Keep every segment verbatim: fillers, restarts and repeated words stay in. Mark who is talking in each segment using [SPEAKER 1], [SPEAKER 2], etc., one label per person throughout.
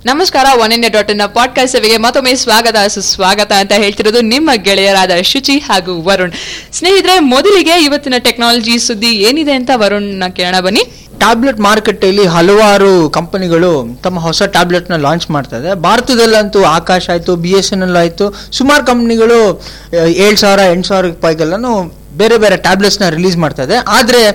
[SPEAKER 1] ನಮಸ್ಕಾರ. One India dot in podcast ಸೇವೆಗೆ ಮತ್ತೊಮ್ಮೆ ಸ್ವಾಗತ ಸುಸ್ವಾಗತ ಅಂತ ಹೇಳ್ತಿರೋದು ನಿಮ್ಮ ಗೆಳೆಯರಾದ ಶುಚಿ ಹಾಗೂ ವರುಣ್. ಸ್ನೇಹಿತರೆ, ಮೊದಲಿಗೆ ಇವತ್ತಿನ ಟೆಕ್ನಾಲಜಿ ಸುದ್ದಿ ಏನಿದೆ ಅಂತ ವರುಣ್ ಕೇಳೋಣ ಬನ್ನಿ.
[SPEAKER 2] ಟ್ಯಾಬ್ಲೆಟ್ ಮಾರುಕಟ್ಟೆಯಲ್ಲಿ ಹಲವಾರು ಕಂಪನಿಗಳು ತಮ್ಮ ಹೊಸ ಟ್ಯಾಬ್ಲೆಟ್ ನ ಲಾಂಚ್ ಮಾಡ್ತಾ ಇದೆ. ಭಾರತದಲ್ಲಂತೂ ಆಕಾಶ್ ಆಯ್ತು, ಬಿ ಎಸ್ ಎನ್ ಎಲ್ ಆಯ್ತು, ಸುಮಾರು ಕಂಪನಿಗಳು ಏಳು ಸಾವಿರ ಎಂಟು ಸಾವಿರ ರೂಪಾಯಿಗೆಲ್ಲೂ ಬೇರೆ ಬೇರೆ ಟ್ಯಾಬ್ಲೆಟ್ಸ್ ನ ರಿಲೀಸ್ ಮಾಡ್ತಾ ಇದೆ. ಆದ್ರೆ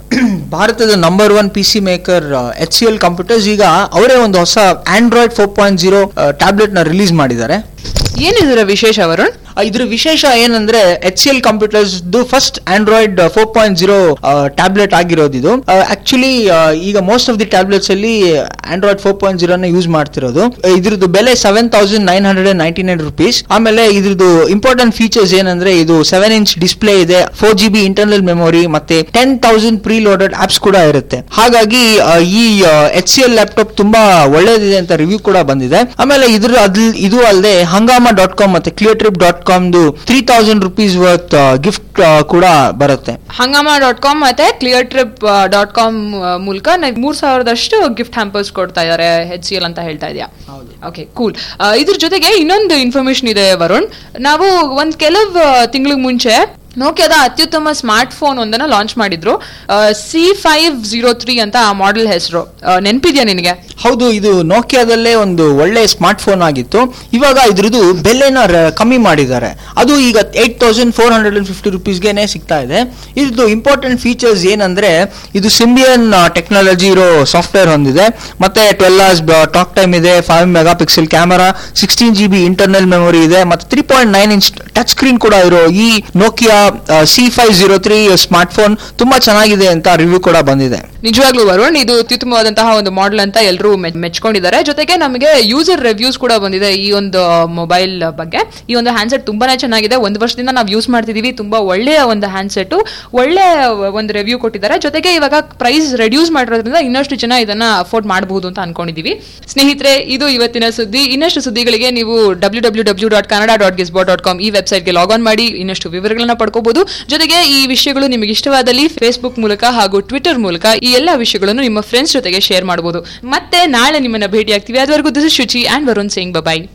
[SPEAKER 2] ಭಾರತದ number one P C maker H C L computers ಈಗ ಅವರೇ ಒಂದು ಹೊಸ Android four point zero tablet ನ ರಿಲೀಸ್ ಮಾಡಿದ್ದಾರೆ.
[SPEAKER 1] ಏನಿದ್ರ ವಿಶೇಷ ವರುಣ್?
[SPEAKER 2] ಇದ್ರ ವಿಶೇಷ ಏನಂದ್ರೆ H C L computers first Android four point zero tablet ಆಗಿರೋದು ಇದು. ಆಕ್ಚುಲಿ ಈಗ ಮೋಸ್ಟ್ ಆಫ್ ದಿ ಟ್ಯಾಬ್ಲೆಟ್ಸ್ ಅಲ್ಲಿ Android four point zero use ಮಾಡ್ತಿರೋದು. ಇದ್ರದ್ದು ಬೆಲೆ seven thousand nine hundred ninety nine rupees. ಆಮೇಲೆ ಇದ್ರದ್ದು ಇಂಪಾರ್ಟೆಂಟ್ ಫೀಚರ್ಸ್ ಏನಂದ್ರೆ ಇದು ಸೆವೆನ್ ಇಂಚ್ ಡಿಸ್ಪ್ಲೇ ಇದೆ, four G B internal memory, ಮತ್ತೆ ten thousand preloaded apps ಕೂಡ ಇರುತ್ತೆ. ಹಾಗಾಗಿ ಈ ಎಚ್ ಸಿ ಎಲ್ ಲ್ಯಾಪ್ಟಾಪ್ ತುಂಬಾ ಒಳ್ಳೇದಿದೆ ಅಂತ ರಿವ್ಯೂ ಕೂಡ ಬಂದಿದೆ. ಆಮೇಲೆ ಇದ್ರ ಅದ್ ಇದು ಅಲ್ಲದೆ ಹಂಗಾಮ ಡಾಟ್ ಕಾಮ್ ಮತ್ತೆ Cleartrip dot com three thousand rupees worth gift ಕೂಡ ಬರುತ್ತೆ.
[SPEAKER 1] ಹಂಗಾಮ ಡಾಟ್ ಕಾಮ್ ಮತ್ತೆ ಕ್ಲಿಯರ್ ಟ್ರಿಪ್ ಡಾಟ್ ಕಾಮ್ ಮೂಲಕ ಮೂರ್ ಸಾವಿರದಷ್ಟು ಗಿಫ್ಟ್ ಹ್ಯಾಂಪರ್ಸ್ ಕೊಡ್ತಾ ಇದಾರೆ ಎಚ್ ಸಿ ಎಲ್ ಅಂತ ಹೇಳ್ತಾ ಇದೆಯಾ? Okay, cool. ಇದ್ರ ಜೊತೆಗೆ ಇನ್ನೊಂದು ಇನ್ಫಾರ್ಮೇಶನ್ ಇದೆ ವರುಣ್. ನಾವು ಒಂದ್ ಕೆಲವು ತಿಂಗಳ ಮುಂಚೆ ನೋಕಿಯಾದ ಅತ್ಯುತ್ತಮ ಸ್ಮಾರ್ಟ್ ಫೋನ್ ಒಂದನ್ನ ಲಾಂಚ್ ಮಾಡಿದ್ರು. ಸಿ ಫೈವ್ ಜೀರೋ ತ್ರೀ ಅಂತ ಆ ಮಾಡೆಲ್ ಹೆಸರು. ನೆನಪಿದ್ಯಾ ನಿನಗೆ?
[SPEAKER 2] ಹೌದು, ಇದು ನೋಕಿಯಾದಲ್ಲೇ ಒಂದು ಒಳ್ಳೆ ಸ್ಮಾರ್ಟ್ ಫೋನ್ ಆಗಿತ್ತು. ಇವಾಗ ಇದ್ರದ್ದು ಬೆಲೆನ ಕಮ್ಮಿ ಮಾಡಿದ್ದಾರೆ. ಅದು ಈಗ eight thousand four hundred and fifty ರುಪೀಸ್ಗೆನೆ ಸಿಗ್ತಾ ಇದೆ. ಇದ್ರದ್ದು ಇಂಪಾರ್ಟೆಂಟ್ ಫೀಚರ್ಸ್ ಏನಂದ್ರೆ ಇದು ಸಿಂಬಿಯನ್ ಟೆಕ್ನಾಲಜಿ ಇರೋ ಸಾಫ್ಟ್ವೇರ್ ಹೊಂದಿದೆ, ಮತ್ತೆ ಟ್ವೆಲ್ ಅವರ್ಸ್ ಟಾಕ್ ಟೈಮ್ ಇದೆ, five megapixel camera, sixteen G B internal memory ಇದೆ, ಮತ್ತೆ three point nine inch touch screen ಕೂಡ ಇರೋ ಈ Nokia C five zero three smartphone ತುಂಬಾ ಚೆನ್ನಾಗಿದೆ ಅಂತ ರಿವ್ಯೂ ಕೂಡ ಬಂದಿದೆ.
[SPEAKER 1] ನಿಜವಾಗ್ಲೂ ವರುಣ್, ಇದು ಅತ್ಯುತ್ತಮವಾದಂತಹ ಒಂದು ಮಾಡೆಲ್ ಅಂತ ಎಲ್ಲರೂ ಮೆಚ್ಕೊಂಡಿದ್ದಾರೆ. ಜೊತೆಗೆ ನಮಗೆ ಯೂಸರ್ ರಿವ್ಯೂಸ್ ಕೂಡ ಬಂದಿದೆ ಈ ಒಂದು ಮೊಬೈಲ್ ಬಗ್ಗೆ. ಈ ಒಂದು ಹ್ಯಾಂಡ್ಸೆಟ್ ತುಂಬಾನೇ ಚೆನ್ನಾಗಿದೆ, ಒಂದು ವರ್ಷದಿಂದ ನಾವು ಯೂಸ್ ಮಾಡ್ತಿದೀವಿ, ತುಂಬಾ ಒಳ್ಳೆಯ ಒಂದು ಹ್ಯಾಂಡ್ಸೆಟ್, ಒಳ್ಳೆ ಒಂದು ರಿವ್ಯೂ ಕೊಟ್ಟಿದ್ದಾರೆ. ಜೊತೆಗೆ ಇವಾಗ ಪ್ರೈಸ್ ರೆಡ್ಯೂಸ್ ಮಾಡಿರೋದ್ರಿಂದ ಇನ್ನಷ್ಟು ಜನ ಇದನ್ನ ಅಫೋರ್ಡ್ ಮಾಡಬಹುದು ಅಂತ ಅನ್ಕೊಂಡಿದೀವಿ. ಸ್ನೇಹಿತರೆ, ಇದು ಇವತ್ತಿನ ಸುದ್ದಿ. ಇನ್ನಷ್ಟು ಸುದ್ದಿಗಳಿಗೆ ನೀವು W W W dot Kannada dot ಗಿಸ್ಬೋ ಡಾಟ್ ಕಾಮ್ ಈ ವೆಬ್ಸೈಟ್ಗೆ ಲಾಗ್ ಆನ್ ಮಾಡಿ ಇನ್ನಷ್ಟು ವಿವರಗಳನ್ನ ಪಡ್ಕೋಬಹುದು. ಜೊತೆಗೆ ಈ ವಿಷಯಗಳು ನಿಮಗೆ ಇಷ್ಟವಾದಲ್ಲಿ ಫೇಸ್ಬುಕ್ ಮೂಲಕ ಹಾಗೂ ಟ್ವಿಟರ್ ಮೂಲಕ ಈ ಎಲ್ಲಾ ವಿಷಯಗಳನ್ನು ನಿಮ್ಮ ಫ್ರೆಂಡ್ಸ್ ಜೊತೆಗೆ ಶೇರ್ ಮಾಡಬಹುದು. ಮತ್ತೆ ನಾಳೆ ನಿಮ್ಮನ್ನ ಭೇಟಿ ಆಗ್ತೀವಿ. ಅದುವರೆಗೂ this is Shuchi and Varun saying by.